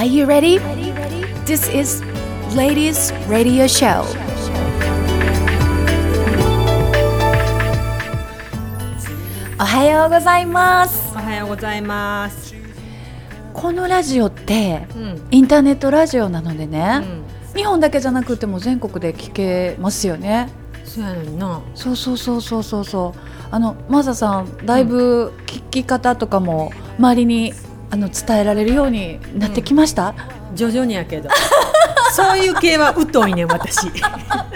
Are you ready? This is Ladies Radio Show. おはようございます。 おはようございます。 このラジオって、インターネットラジオなのでね、日本だけじゃなくても全国で聞けますよね。 そうやのにな。 そうマーサさんだいぶ聞き方とかも周りに伝えられるようになってきました、 徐々にやけどそういう系は疎いねん私行動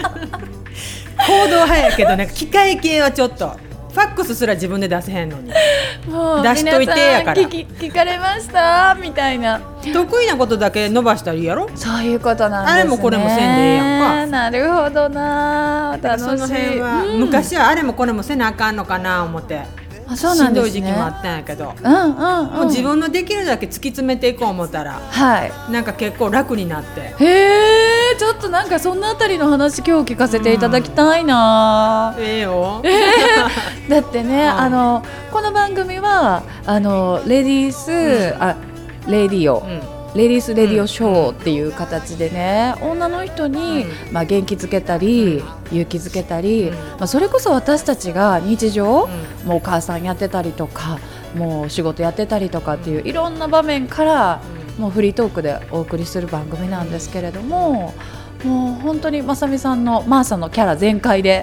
派やけどなんか機械系はちょっとファックスすら自分で出せへんのにもう出しといてやから聞かれましたみたいな得意なことだけ伸ばしたらいいやろ。 そういうことなんですね。 あれもこれもせんでええやんか。 なるほどな。楽しい。 その辺は、昔はあれもこれもせなあかんのかな思ってそうなんですね、 しんどい時期もあったんやけど、 もう自分のできるだけ突き詰めていこう思ったら、なんか結構楽になって。 ちょっとなんかそんなあたりの話今日聞かせていただきたいな。 よだってね、この番組はレディース、レディオ、レディースレディオショーっていう形でね、女の人に、元気づけたり、勇気づけたり、それこそ私たちが日常、もうお母さんやってたりとかもう仕事やってたりとかっていういろんな場面から、もうフリートークでお送りする番組なんですけれども、もう本当にまさみさんのマーサのキャラ全開で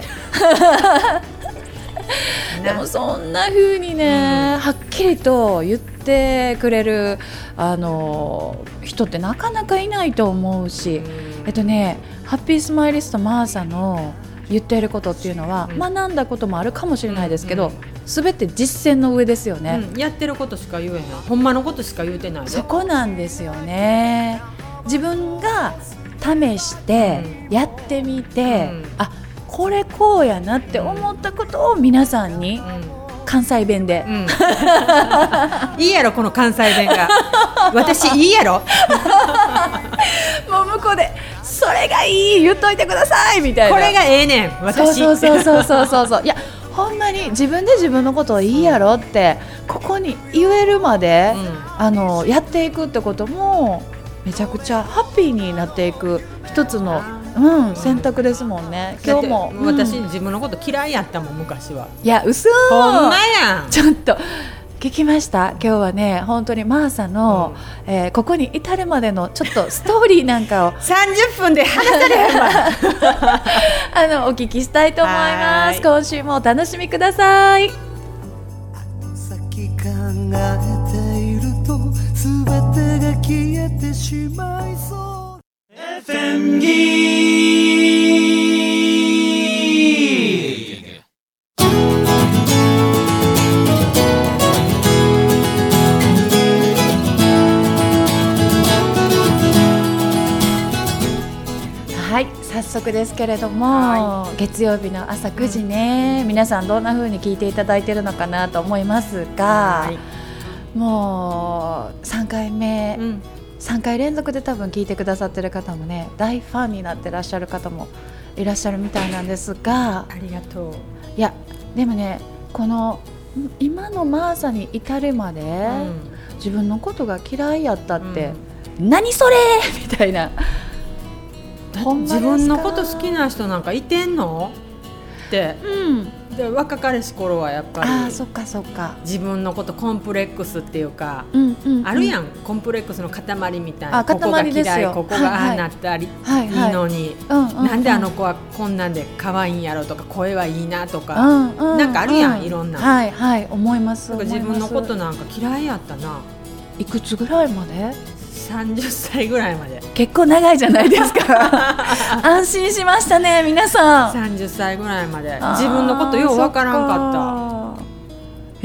でもそんな風にね、はっきりと言ってくれる人ってなかなかいないと思うし、ハッピースマイリストマーサの言っていることっていうのは、学んだこともあるかもしれないですけど、全て実践の上ですよね、 やってることしか言えない、ほんまのことしか言うてないで。 そこなんですよね。自分が試してやってみて、これこうやなって思ったことを皆さんに関西弁で、 いいやろこの関西弁が私いいやろもう向こうでそれがいい言っといてくださいみたいな、 これがええねん私。 そういやほんまに自分で自分のことをいいやろってここに言えるまで、やっていくってこともめちゃくちゃハッピーになっていく一つの選択ですもんね。今日も私、自分のこと嫌いやったもん昔は。 いや嘘ほんまやん。 ちょっと聞きました。今日はね本当にマーサの、ここに至るまでのちょっとストーリーなんかを 30分で話されへんわお聞きしたいと思います。今週もお楽しみください。 先考えていると全てが消えてしまいそう。 FM ギーはい、早速ですけれども、月曜日の朝9時ね、皆さんどんな風に聞いていただいているのかなと思いますが、もう3回目、3回連続で多分聞いてくださってる方もね、大ファンになってらっしゃる方もいらっしゃるみたいなんですが、 ありがとう。 いやでもね、この今のマーサに至るまで、自分のことが嫌いやったって、何それみたいな、 自分のこと好きな人なんかいてんのって、で若かりし頃はやっぱりそっか自分のことコンプレックスっていうか、あるやん、コンプレックスの塊みたいな、ここが嫌い、ここがああなったりいいのに、なんであの子はこんなんで可愛いんやろとか、声はいいなとか、なんかあるやん、いろんな、 思います。 自分のことなんか嫌いやったな。 いくつぐらいまで ？30歳ぐらいまで。 結構長いじゃないですか安心しましたね皆さん。 30歳ぐらいまで自分のことようわからんかった。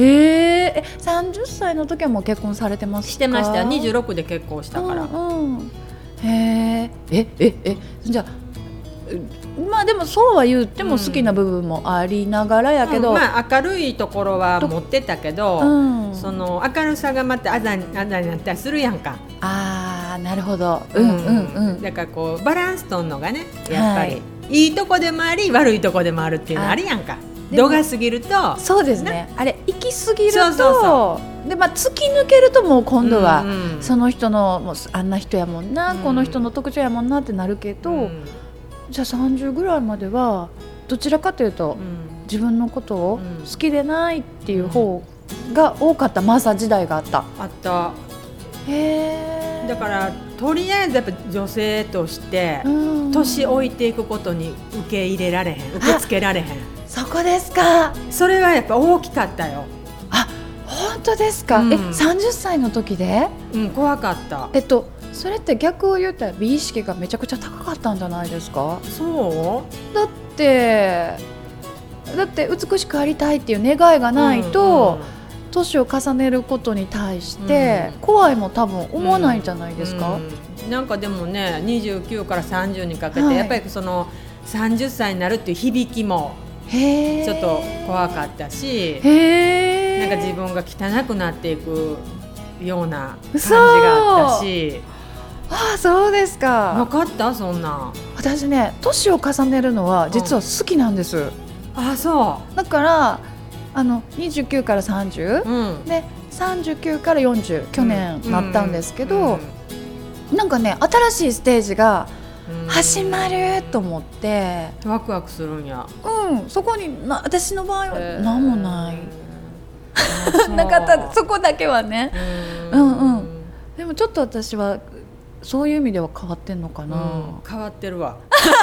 30歳の時はもう結婚されてますか？ してました。26で結婚したから。 じゃあでもそうは言っても好きな部分もありながらやけど、 明るいところは持ってたけど、その明るさがまたあだになったりするやんか。 なるほど。 だからこうバランスとんのがね、やっぱり、いいとこでもあり悪いとこでもあるっていうのあるやんか。度が過ぎるとそうですね、あれ行き過ぎるとで突き抜けるともう今度はその人のもうあんな人やもんな、この人の特徴やもんなってなるけど、じゃあ30ぐらいまではどちらかというと、自分のことを好きでないっていう方が多かった。マーサ時代があった。 だからとりあえずやっぱ女性として年老いていくことに受け入れられへん、受け付けられへん。 そこですか。 それはやっぱ大きかったよ。 本当ですか。30歳の時で、 怖かった。 それって逆を言ったら美意識がめちゃくちゃ高かったんじゃないですか。 そうだって美しくありたいっていう願いがないと、年を重ねることに対して怖いも多分思わないんじゃないですか。 なんかでもね、29から30にかけて、やっぱりその30歳になるっていう響きもちょっと怖かったし、なんか自分が汚くなっていくような感じがあったし。 そうですか。 分かった。そんな私ね、年を重ねるのは実は好きなんです。 そうだから29から30、で39から40去年なったんですけど、なんかね新しいステージが始まると思ってワクワクするんや。 そこに私の場合は何もないなかった。そこだけはね。でもちょっと私はそういう意味では変わってんのかな。 変わってるわ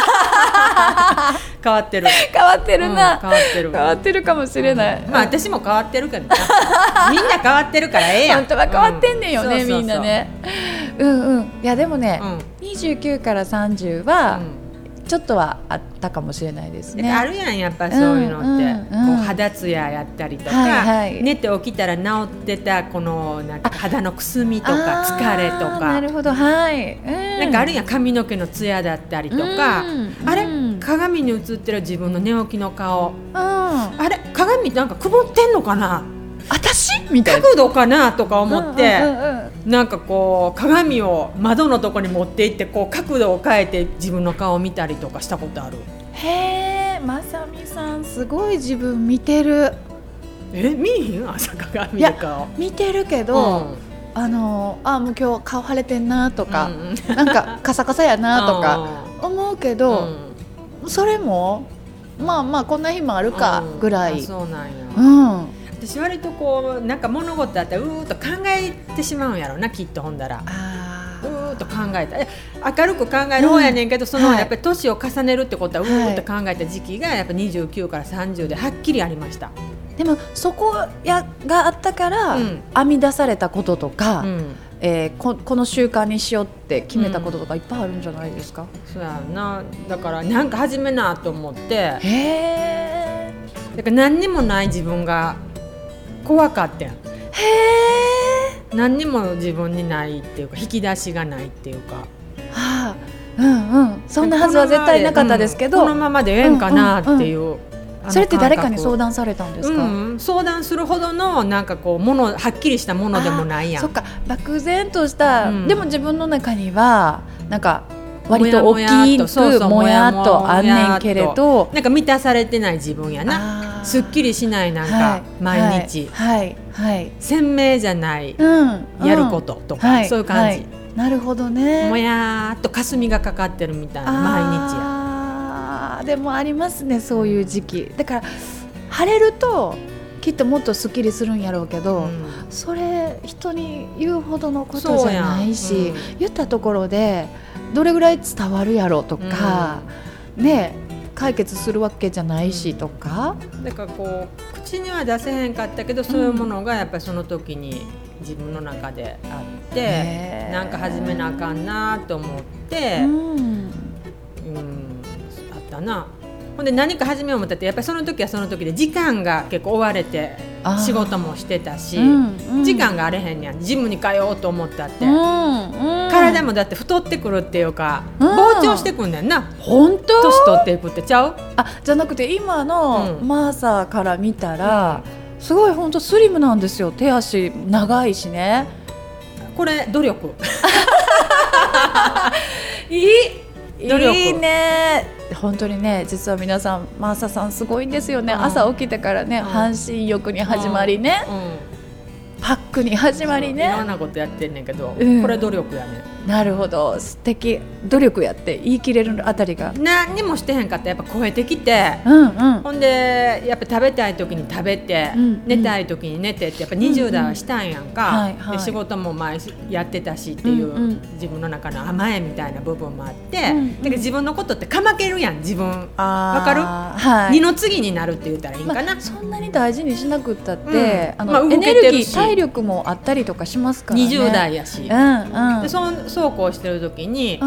変わってるな。 変わってるかもしれない。 私も変わってるけどみんな変わってるからええやん。 本当は変わってんねんよね、みんなね。いやでもね、29から30はちょっとはあったかもしれないですね。 あるやん、やっぱそういうのって、こう肌ツヤやったりとか、寝て起きたら治ってたこのなんか肌のくすみとか疲れとか。 なるほど、 なんかあるやん、髪の毛のツヤだったりとか、あれ鏡に映ってる自分の寝起きの顔、あれ鏡なんか曇ってんのかな、 私みたいな角度かなとか思って、なんかこう鏡を窓のとこに持って行ってこう角度を変えて自分の顔を見たりとかしたことある。 まさみさんすごい自分見てる。 見えへん？朝鏡で顔見てるけど、もう今日顔腫れてんなとか、なんかカサカサやなとか思うけど、それもまあこんな日もあるかぐらい。 そうなんや。私割とこうなんか物事あったらうーっと考えてしまうんやろな、きっと。ほんだらうーっと考えた、明るく考える方やねんけど、そのやっぱり年を重ねるってことはうーっと考えた時期がやっぱ29から30ではっきりありました。 でもそこがあったから編み出されたこととか、この習慣にしようって決めたこととかいっぱいあるんじゃないですか。 そうやな。だからなんか始めなと思って、だから何にもない自分が怖かったん。何にも自分にないっていうか、引き出しがないっていうか、 そんなはずは絶対なかったですけど、 このままでええんかなっていう、 それって誰かに相談されたんですか。 相談するほどのなんかこうはっきりしたものでもないやん。 そっか、漠然とした、でも自分の中にはなんか割と大きくもやっとあんねんけれど、 なんか満たされてない自分やな。すっきりしない、なんか毎日鮮明じゃないやることとか、そういう感じ。 なるほどね。 もやっと霞がかかってるみたいな毎日や。 でもありますね、そういう時期。だから晴れるときっともっとすっきりするんやろうけど、それ人に言うほどのことじゃないし、言ったところでどれぐらい伝わるやろうとか、解決するわけじゃないしとか。 だからこう口には出せへんかったけど、そういうものがやっぱりその時に自分の中であって、なんか始めなあかんなと思って、あったな。ほんで何か始めよう思ったって、やっぱりその時はその時で時間が結構追われて仕事もしてたし、時間があれへんやん。ジムに通おうと思ったって、体もだって太ってくるっていうか、膨張してくんねんな。 本当？ 年取っていくってちゃう？ じゃなくて今のマーサから見たら、すごい本当スリムなんですよ。手足長いしね。 これ努力いいね。本当にね、実は皆さんマーサさんすごいんですよね。朝起きてからね、半身浴に始まりね、 パックに始まりね、 いろんなことやってんねんけど、これ努力やね。 なるほど、素敵。努力やって言い切れるあたりが何にもしてへんかったらやっぱ超えてきて、ほんでやっぱ食べたい時に食べて、寝たい時に寝てってやっぱ20代はしたんやんか、で仕事も前やってたしっていう、自分の中の甘えみたいな部分もあって、だから自分のことってかまけるやん自分。わかる、二の次になるって言ったらいいんかな、 そんなに大事にしなくったって、エネルギー体力もあったりとかしますからね。 20代やし、でそうこうしてる時に、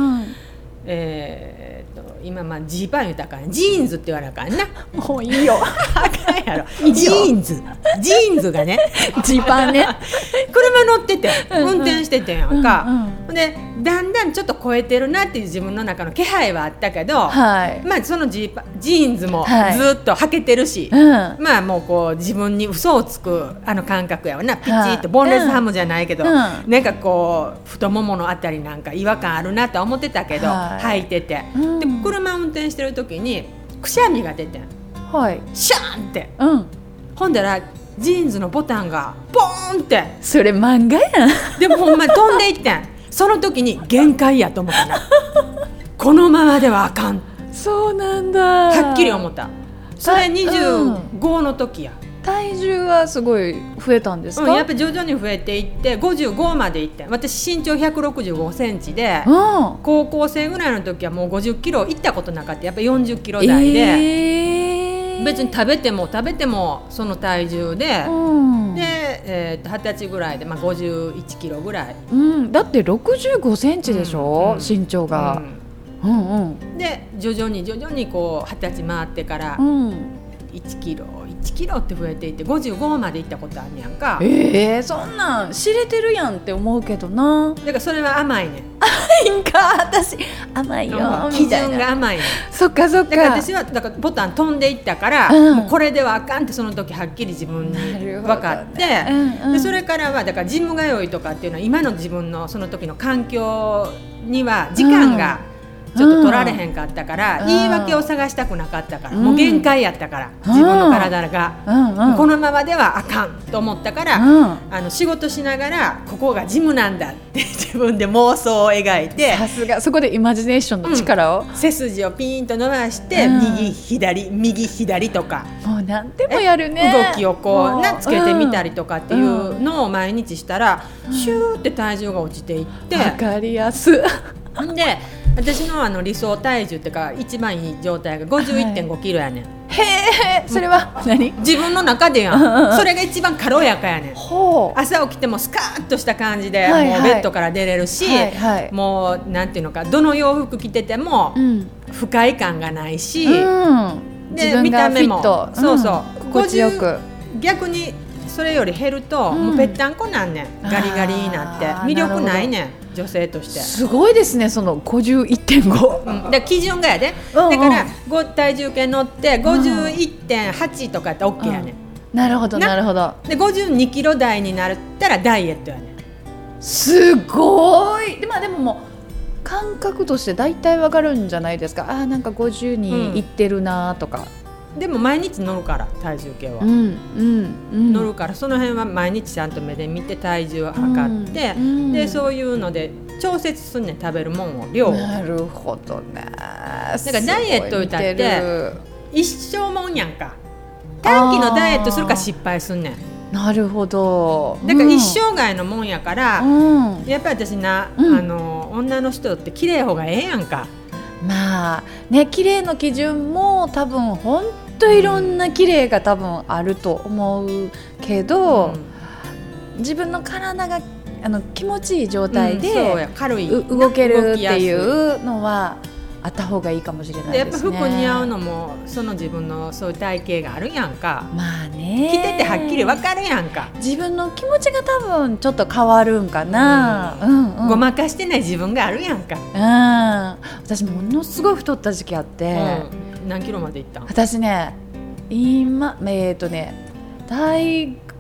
今ジーパン言うたからジーンズって言わなあかんな。 もういいよあかんやろ。ジーンズがねジーパンね車乗ってて運転しててんやんか、でだんだんちょっと超えてるなっていう自分の中の気配はあったけど、そのジーンズもずっと履けてるし、もうこう自分に嘘をつく感覚やわな。ピチッとボンレスハムじゃないけど、なんかこう太もものあたりなんか違和感あるなと思ってたけど、履いてて、で車運転してる時にくしゃみが出てん、シャーンって、ほんだらジーンズのボタンがポーンって、 それ漫画やん。 でもほんまに飛んでいってん。その時に限界やと思ったなこのままではあかん。 そうなんだ、 はっきり思った。それ25の時や。 体重はすごい増えたんですか？ やっぱり徐々に増えていって55までいって、私身長165センチで、高校生ぐらいの時はもう50キロいったことなかった。やっぱ40キロ台で、別に食べてもその体重で、で、20歳ぐらいで、51キロぐらい、 だって65センチでしょ、身長が、 で徐々にこう20歳回ってから、1キロって増えていって55までいったことあんねやんか。 そんなん知れてるやんって思うけどな。 だからそれは甘いねん。 甘いんか、私甘いよ基準が甘いねん。 そっかそっか。 だから私はボタン飛んでいったから、もうこれではあかんってその時はっきり自分に分かって、でそれからはだからジム通いとかっていうのは今の自分のその時の環境には時間がちょっと取られへんかったから、言い訳を探したくなかったから、もう限界やったから、自分の体が、このままではあかんと思ったから、仕事しながらここがジムなんだって自分で妄想を描いて、 さすがそこでイマジネーションの力を、 背筋をピーンと伸ばして、右左とか、 もう何でもやるね。 動きをこうつけてみたりとかっていうのを毎日したら、シューって体重が落ちていって、 わかりやすで私の理想体重っていうか一番いい状態が 51.5 キロやねん。 へえ、それは何？ 自分の中でやん。それが一番軽やかやねん。朝起きてもスカーッとした感じで、もうベッドから出れるし、もうなんていうのか、どの洋服着てても不快感がないし、 で見た目もそう心地よく。 逆にそれより減ると、もうぺったんこなんねん。ガリガリになって魅力ないねん、女性として。 すごいですね、その 51.5、 で基準がやで、だから体重計乗って 51.8 とかやったら OK やねん。 なるほどなるほど。 で52キロ台になったらダイエットやねん。 すごい。でももう感覚として大体わかるんじゃないですか。なんか50にいってるなとか、 でも毎日乗るから体重計は、乗るから、その辺は毎日ちゃんと目で見て体重を測って、でそういうので調節すんねん、食べるもんを量を。なるほどね。だからダイエット歌って一生もんやんか。短期のダイエットするから失敗すんねん。 なるほど。 だから一生涯のもんやから、やっぱり私女の人って綺麗方がええやんか。 綺麗の基準も多分本当いろんな綺麗が多分あると思うけど、自分の体が気持ちいい状態で動けるっていうのはあった方がいいかもしれないですね。 やっぱ服似合うのもその自分のそういう体型があるやんか。 着ててはっきり分かるやんか。 自分の気持ちが多分ちょっと変わるんかな。 ごまかしてない自分があるやんか。 私ものすごい太った時期あって、 何キロまでいったん？ 私ね、今大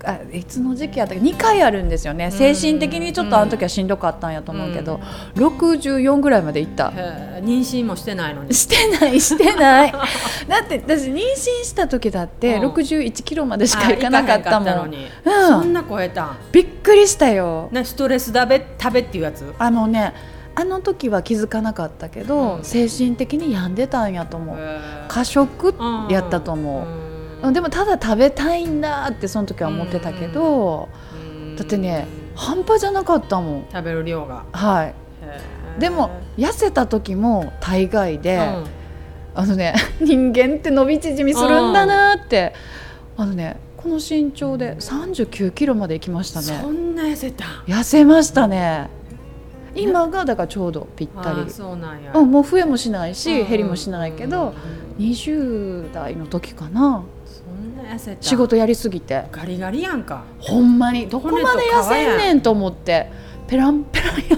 いつの時期やったか2回あるんですよね。精神的にちょっとあの時はしんどかったんやと思うけど、64ぐらいまでいった。 妊娠もしてないのに。 してないだって私妊娠した時だって61キロまでしかいかなかったもん。 そんな超えたん。 びっくりしたよ。 ストレス食べっていうやつ。 あの時は気づかなかったけど、精神的に病んでたんやと思う。過食やったと思う。でもただ食べたいんだってその時は思ってたけど、だってね半端じゃなかったもん、 食べる量が。 はい。でも痩せた時も大概で、人間って伸び縮みするんだなって、この身長で39キロまで行きましたね。 そんな痩せましたね。今がだからちょうどぴったり。 そうなんや。 もう増えもしないし減りもしないけど、20代の時かな。 そんな痩せた。 仕事やりすぎてガリガリやんか。 ほんまにどこまで痩せんねんと思ってペランペランやった。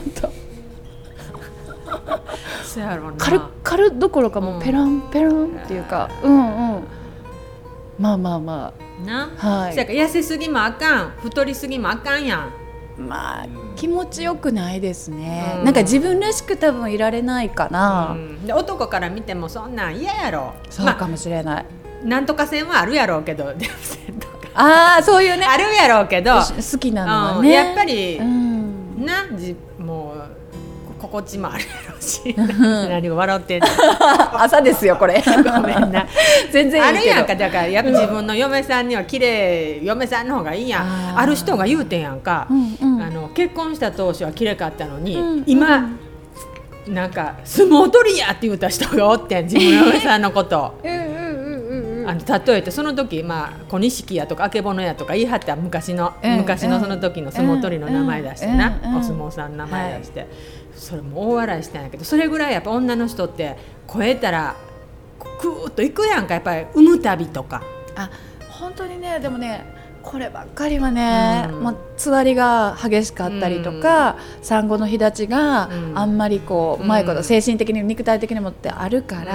そうやろな。 カルどころかもうペランペランっていうか、まあな、 はい。痩せすぎもあかん、太りすぎもあかんやん。 気持ちよくないですね。なんか自分らしく多分いられないかな。 で男から見てもそんなん嫌やろ。 そうかもしれない。 なんとか線はあるやろうけど、 そういうねあるやろうけど、 好きなのはね、 やっぱり、もう心地もあるやろうし。何を笑ってんの。 朝ですよこれ。 ごめんな。 全然いいけど。 あるやんか。だからやっぱ自分の嫁さんには綺麗、嫁さんの方がいいやん。ある人が言うてんやんか。結婚した当初は綺麗かったのに、今なんか相撲取りやって言うた人がおってん、自分の嫁さんのこと。例えてその時小錦やとかあけぼのやとか言い張った昔のその時の相撲取りの名前出してな、お相撲さんの名前出して、それも大笑いしたんやけど、それぐらいやっぱ女の人って超えたらクーッといくやんか。やっぱり産む旅とか。 本当にね。でもねこればっかりはね、つわりが激しかったりとか、産後の日立ちがあんまりうまいこと精神的に肉体的にもってあるから、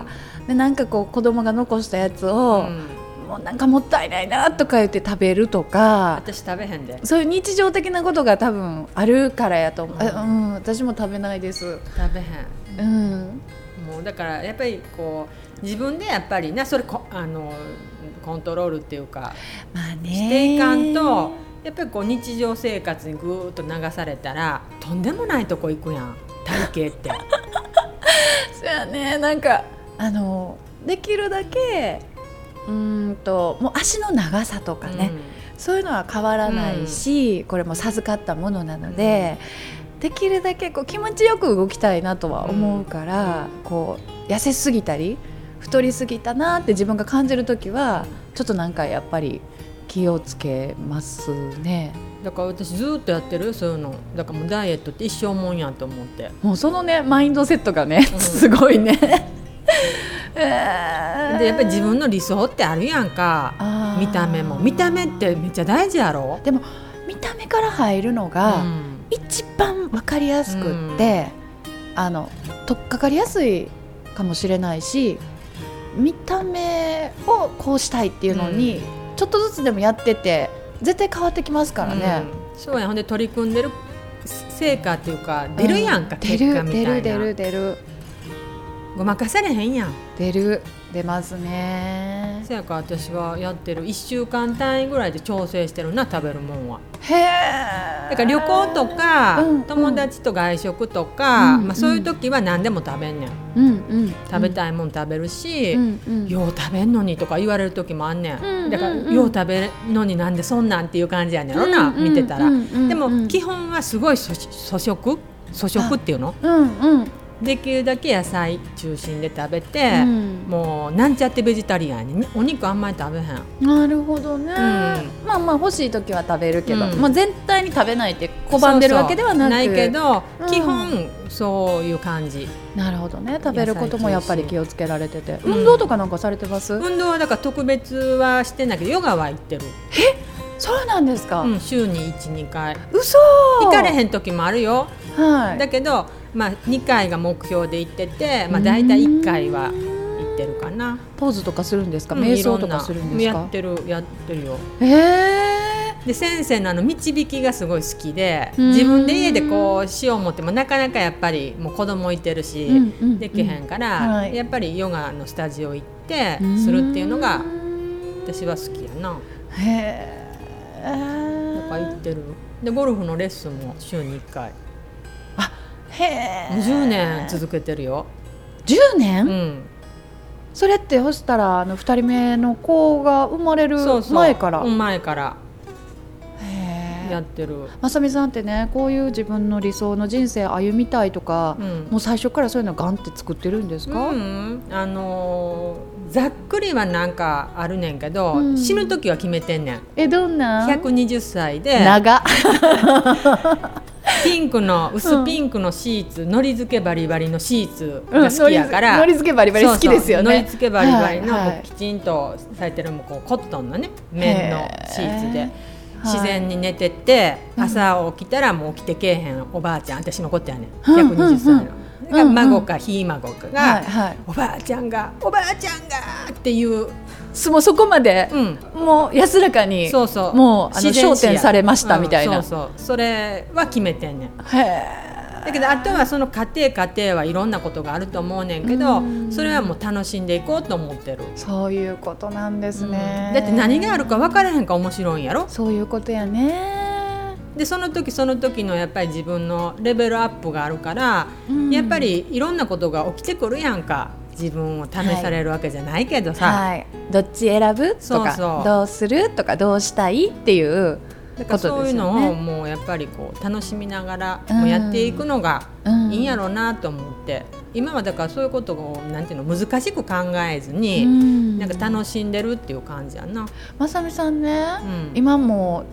でなんか子供が残したやつを、もうなんかもったいないなとか言って食べるとか。 私食べへんで。 そういう日常的なことが多分あるからやと思う。私も食べないです。 食べへん。もうだからやっぱり自分でやっぱりそれコントロールっていうか、していかんと、やっぱり日常生活にぐーっと流されたらとんでもないとこ行くやん、体型って。 そうやね。なんかできるだけもう足の長さとかね、そういうのは変わらないし、これも授かったものなので、できるだけ気持ちよく動きたいなとは思うから、痩せすぎたり太りすぎたなって自分が感じるときはちょっとなんかやっぱり気をつけますね。 だから私ずっとやってる、そういうの。だからもうダイエットって一生もんやと思って、 もうそのねマインドセットがね、すごいね。 でやっぱり自分の理想ってあるやんか。見た目ってめっちゃ大事やろ。 でも見た目から入るのが一番分かりやすくって、取っかかりやすいかもしれないし、見た目をこうしたいっていうのに、ちょっとずつでもやってて絶対変わってきますからね。 そうや。ほんで取り組んでる成果っていうか出るやんか、結果みたいな。 出るごまかされへんやん。 出ますね。 そやから私はやってる。1週間単位ぐらいで調整してるな、食べるもんは。 へえ。 だから旅行とか、友達と外食とか、そういう時は何でも食べんねん。食べたいもん食べるし、よう食べんのにとか言われる時もあんねん。だからよう食べんのになんでそんなんっていう感じやねんろな、見てたら。でも基本はすごい粗食っていうの。できるだけ野菜中心で食べて、もうなんちゃってベジタリアンにお肉あんまり食べへん。 なるほどね。まあ欲しい時は食べるけど、全体に食べないって拒んでるわけではなくないけど、基本そういう感じ。 なるほどね。食べることもやっぱり気をつけられてて、運動とかなんかされてます？ 運動はだから特別はしてないけど、ヨガは行ってる。 そうなんですか？ 週に 1,2 回。 嘘。 行かれへん時もあるよ。 だけど2回が目標で行ってて、だいたい1回は行ってるかな。 ポーズとかするんですか？瞑想とかするんですか？ やってるよ。 で先生の導きがすごい好きで、自分で家でこうしよう思ってもなかなかやっぱりもう子供いてるし、できへんから、やっぱりヨガのスタジオ行ってするっていうのが私は好きやな。 へー、なんか行ってる。でゴルフのレッスンも週に1回。 あ、へー、 10年続けてるよ。 10年？それってそしたら2人目の子が生まれる前から？ 前からやってる。 まさみさんってね、こういう自分の理想の人生歩みたいとか、もう最初からそういうのガンって作ってるんですか？ ざっくりはなんかあるねんけど、死ぬ時は決めてんねん。 どんな ？120歳で長ピンクの薄ピンクのシーツ、のり付けバリバリのシーツが好きやから、 のり付けバリバリ好きですよね。 のり付けバリバリのきちんとされてるこうコットンのね綿のシーツで自然に寝てて、朝起きたらもう起きてけえへんおばあちゃん、私のことやねん、120歳の孫かひ孫かが、おばあちゃんがっていうもうそこまで、もう安らかにもう焦点されましたみたいな、 それは決めてんねん。だけどあとはその家庭はいろんなことがあると思うねんけど、それはもう楽しんでいこうと思ってる。 そういうことなんですね。 だって何があるか分からへんか面白いんやろ。 そういうことやね。 でその時のやっぱり自分のレベルアップがあるから、やっぱりいろんなことが起きてくるやんか。自分を試されるわけじゃないけどさ、 どっち選ぶとかどうするとかどうしたいっていうことですよね。 そういうのをもうやっぱりこう楽しみながらもうやっていくのがいいんやろうなと思って、今はだからそういうことをなんていうの難しく考えずに、なんか楽しんでるっていう感じやな。 まさみさんね、今も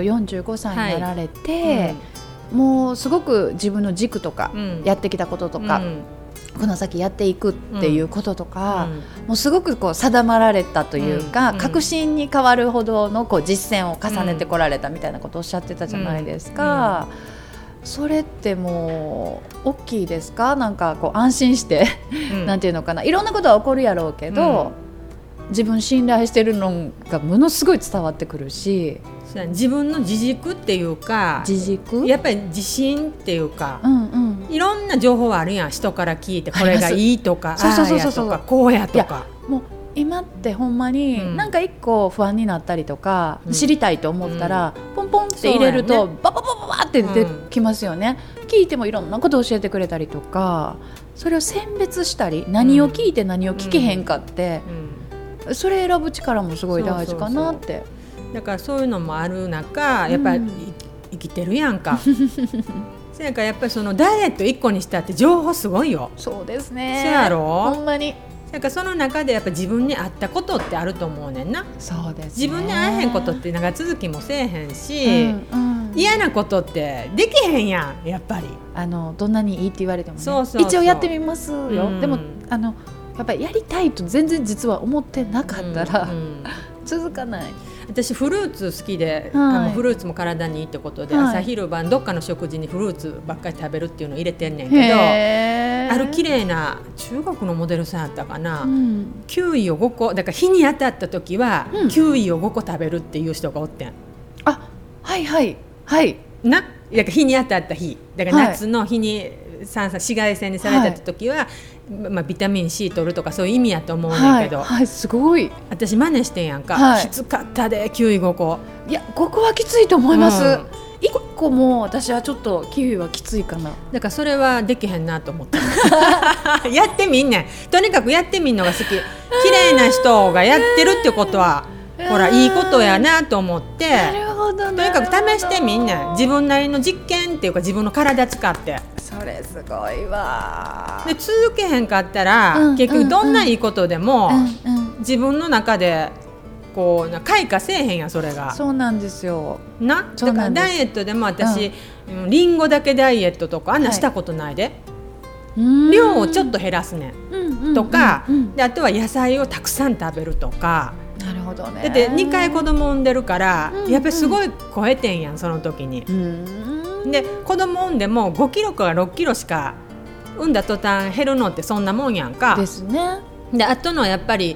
45歳になられて、もうすごく自分の軸とか、やってきたこととか、この先やっていくっていうこととか、もうすごくこう定まられたというか、確信に変わるほどのこう実践を重ねてこられたみたいなことをおっしゃってたじゃないですか。それってもう大きいですか？なんかこう安心して、なんていうのかな、いろんなことは起こるやろうけど、自分信頼してるのがものすごい伝わってくるし、 自分の自軸っていうか、やっぱり自信っていうか、いろんな情報はあるやん。人から聞いてこれがいいとか、ああやとかこうやとか。 もう今ってほんまになんか一個不安になったりとか、知りたいと思ったら、ポンポンって入れるとバババババって出てきますよね。聞いてもいろんなことを教えてくれたりとか、それを選別したり、何を聞いて何を聞けへんかって、それ選ぶ力もすごい大事かなって。 だからそういうのもある中、やっぱり生きてるやんか。そやからやっぱりそのダイエット1個にしたって情報すごいよ。 そうですね。 そうやろ。 ほんまに。 だからその中でやっぱ自分に合ったことってあると思うねんな。 そうですね。 自分に合えへんことって長続きもせえへんし、嫌なことってできへんやん。やっぱりどんなにいいって言われてもね、一応やってみますよ。でもやっぱりやりたいと全然実は思ってなかったら、続かない。 私フルーツ好きで、フルーツも体にいいってことで、朝昼晩どっかの食事にフルーツばっかり食べるっていうのを入れてんねんけど、ある綺麗な中国のモデルさんやったかな、キウイを5個だから日に当たった時は、キウイを5個食べるっていう人がおってん。 あ、はいはいはいな、だから日に当たった日だから夏の日に紫外線にされた時は、ビタミン C 取るとかそういう意味やと思うねんけど、 すごい私真似してんやんか、きつかったでキウイ5個。 いや5個はきついと思います、1個も私はちょっとキウイはきついかな。 だからそれはできへんなと思ってやってみんねん。とにかくやってみんのが好き。綺麗な人がやってるってことはほらいいことやなと思って、 なるほど、 とにかく試してみんねん。自分なりの実験っていうか自分の体使って。 それすごいわ。 で続けへんかったら、結局どんないいことでも、自分の中でこう開花せえへんやん。それがそうなんですよな。だからダイエットでも私、リンゴだけダイエットとかあんなしたことないで、量をちょっと減らすねん、とか、であとは野菜をたくさん食べるとか。 なるほどね。 だって2回子供産んでるから、やっぱりすごい超えてんやんその時に。で子供産んでも5キロから6キロしか産んだ途端減るのってそんなもんやんか。 ですね。 であとのやっぱり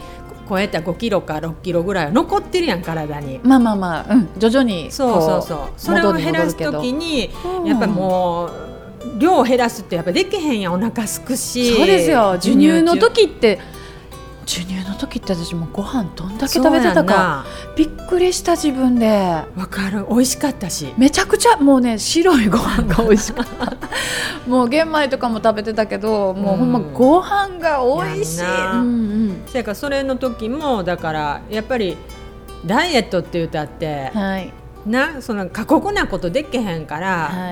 超えた5キロか6キロぐらいは残ってるやん体に。 まあ、徐々にそうそれを減らすときにやっぱりもう量を減らすってやっぱできへんやん、お腹すくし。 そうですよ。授乳の時って私もご飯どんだけ食べてたかびっくりした自分で。 わかる、美味しかったし、 めちゃくちゃもうね白いご飯が美味しかったもう玄米とかも食べてたけど、もうほんまご飯が美味しい。 そやからそれの時もだからやっぱりダイエットって言うたって、その過酷なことできへんから、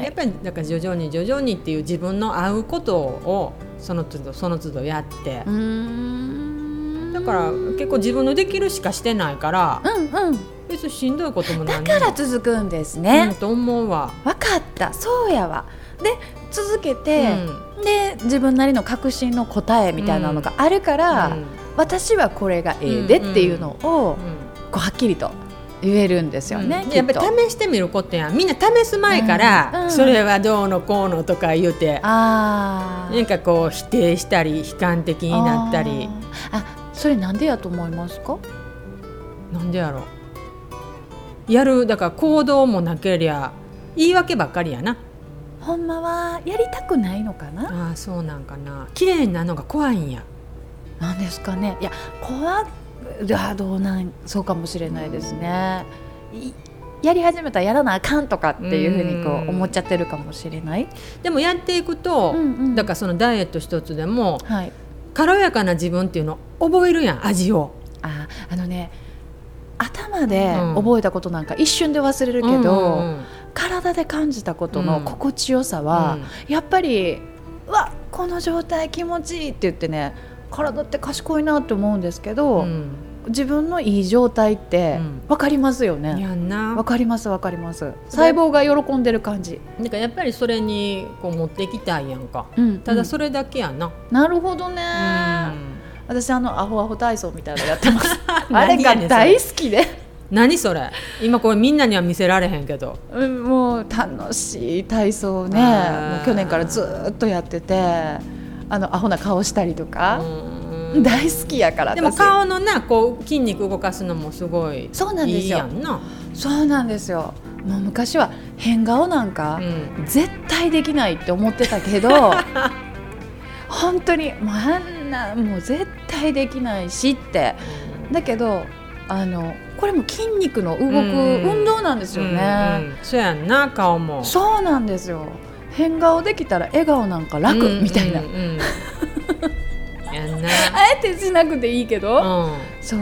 やっぱりだから徐々にっていう自分の合うことをその都度やって、だから結構自分のできるしかしてないから、別にしんどいこともない。 だから続くんですね、 と思うわ。 分かった、そうやわ。で続けて、で自分なりの確信の答えみたいなのがあるから、私はこれがええでっていうのをこうはっきりと言えるんですよね、 やっぱり試してみることやん。みんな試す前から、それはどうのこうのとか言うて、なんかこう否定したり悲観的になったり。 それなんでやと思いますか？ なんでやろう。やるだから行動もなけりゃ言い訳ばっかりやな。 ほんまはやりたくないのかな。 そうなんかな。綺麗になるのが怖いんや。 なんですかね。いやどうなんそうかもしれないですね。やり始めたらやらなあかんとかっていうふうにこう思っちゃってるかもしれない。 でもやっていくと、だからそのダイエット一つでも、軽やかな自分っていうのを覚えるやん、味を。頭で覚えたことなんか一瞬で忘れるけど、体で感じたことの心地よさは、やっぱりこの状態気持ちいいって言ってね、体って賢いなって思うんですけど、自分のいい状態って分かりますよね。分かります細胞が喜んでる感じ。 だからやっぱりそれにこう持っていきたいやんか、ただそれだけやな。 なるほどね、私アホアホ体操みたいなのやってますあれが大好きで。 何それ。今これみんなには見せられへんけど、 もう楽しい体操をね、もう去年からずっとやってて、アホな顔したりとか、大好きやから。 でも顔のなこう筋肉動かすのもすごいいいやんな。 そうなんですよ。もう昔は変顔なんか、絶対できないって思ってたけど本当にもうあんなもう絶対できないしって、だけどこれも筋肉の動く運動なんですよね。 そうやんな。顔もそうなんですよ。変顔できたら笑顔なんか楽みたいな、やんな。あえてしなくていいけど、そう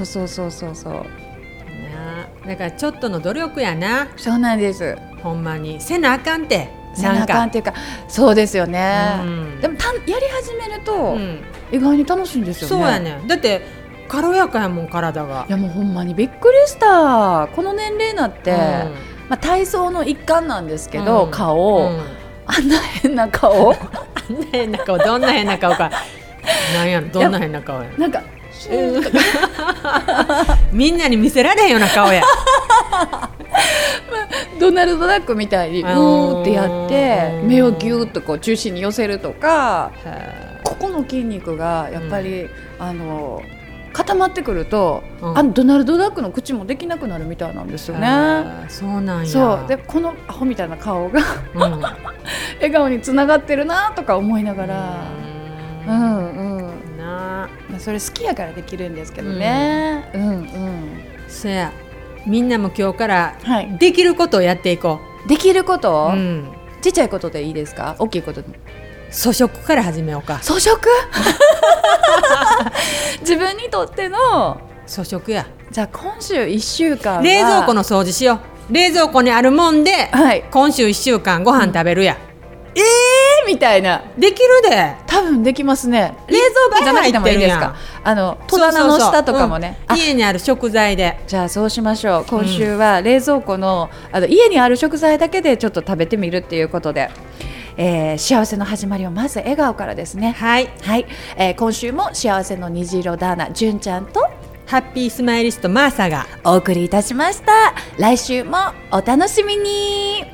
だからちょっとの努力やな。 そうなんです。 ほんまにせなあかんて。 せなあかんっていうか、そうですよね、でもやり始めると、意外に楽しいんですよね。 そうやね。だって軽やかやもん体が。 いやもうほんまにびっくりした。この年齢になって、体操の一環なんですけど、顔、あんな変な顔どんな変な顔かなんやろ。どんな変な顔や。 なんかみんなに見せられへんような顔やドナルド・ダックみたいにってやって目をギュッとこう中心に寄せるとか、ここの筋肉がやっぱり、固まってくると、ドナルド・ダックの口もできなくなるみたいなんですよね。 そうなんや。 そうでこのアホみたいな顔が笑顔につながってるなとか思いながら、それ好きやからできるんですけどね。 そやみんなも今日からできることをやっていこう。できること、ちっちゃいことでいいですか？大きいことで。 粗食から始めようか。 粗食自分にとっての粗食や。 じゃあ今週1週間は冷蔵庫の掃除しよう。冷蔵庫にあるもんで、今週1週間ご飯食べるや。 みたいな。 できるで。 多分できますね。冷蔵庫じゃなくてもいいですか？戸棚の下とかもね、 家にある食材で。 じゃあそうしましょう。今週は冷蔵庫の、家にある食材だけでちょっと食べてみるっていうことで、幸せの始まりはまず笑顔からですね。今週も幸せの虹色ダーナ純ちゃんとハッピースマイリストマーサがお送りいたしました。来週もお楽しみに。